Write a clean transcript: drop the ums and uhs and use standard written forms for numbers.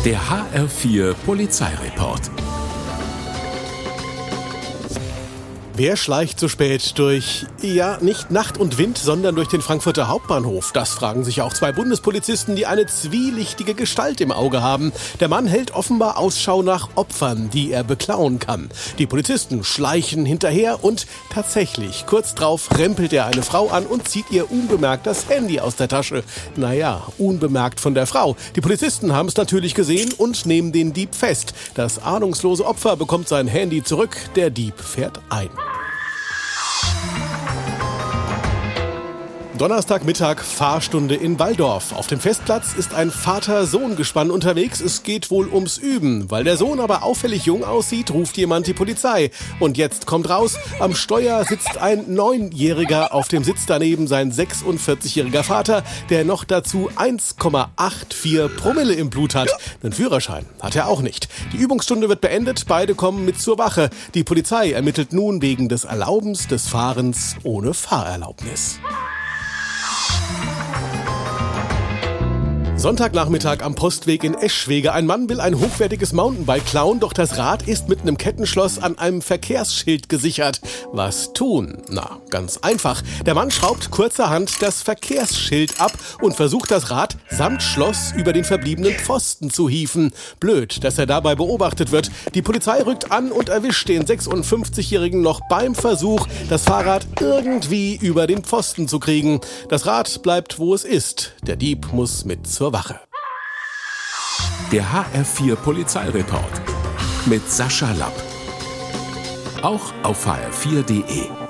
Der HR4 Polizeireport. Wer schleicht so spät durch, ja, nicht Nacht und Wind, sondern durch den Frankfurter Hauptbahnhof? Das fragen sich auch zwei Bundespolizisten, die eine zwielichtige Gestalt im Auge haben. Der Mann hält offenbar Ausschau nach Opfern, die er beklauen kann. Die Polizisten schleichen hinterher und tatsächlich, kurz drauf rempelt er eine Frau an und zieht ihr unbemerkt das Handy aus der Tasche. Naja, unbemerkt von der Frau. Die Polizisten haben es natürlich gesehen und nehmen den Dieb fest. Das ahnungslose Opfer bekommt sein Handy zurück, der Dieb fährt ein. Donnerstagmittag, Fahrstunde in Walldorf. Auf dem Festplatz ist ein Vater-Sohn-Gespann unterwegs. Es geht wohl ums Üben. Weil der Sohn aber auffällig jung aussieht, ruft jemand die Polizei. Und jetzt kommt raus, am Steuer sitzt ein 9-Jähriger, auf dem Sitz daneben sein 46-jähriger Vater, der noch dazu 1,84 Promille im Blut hat. Einen Führerschein hat er auch nicht. Die Übungsstunde wird beendet, beide kommen mit zur Wache. Die Polizei ermittelt nun wegen des Erlaubens des Fahrens ohne Fahrerlaubnis. Sonntagnachmittag am Postweg in Eschwege. Ein Mann will ein hochwertiges Mountainbike klauen, doch das Rad ist mit einem Kettenschloss an einem Verkehrsschild gesichert. Was tun? Na, ganz einfach. Der Mann schraubt kurzerhand das Verkehrsschild ab und versucht das Rad samt Schloss über den verbliebenen Pfosten zu hieven. Blöd, dass er dabei beobachtet wird. Die Polizei rückt an und erwischt den 56-Jährigen noch beim Versuch, das Fahrrad irgendwie über den Pfosten zu kriegen. Das Rad bleibt, wo es ist. Der Dieb muss mit zur Wache. Der HR4 Polizeireport mit Sascha Lapp. Auch auf hr4.de.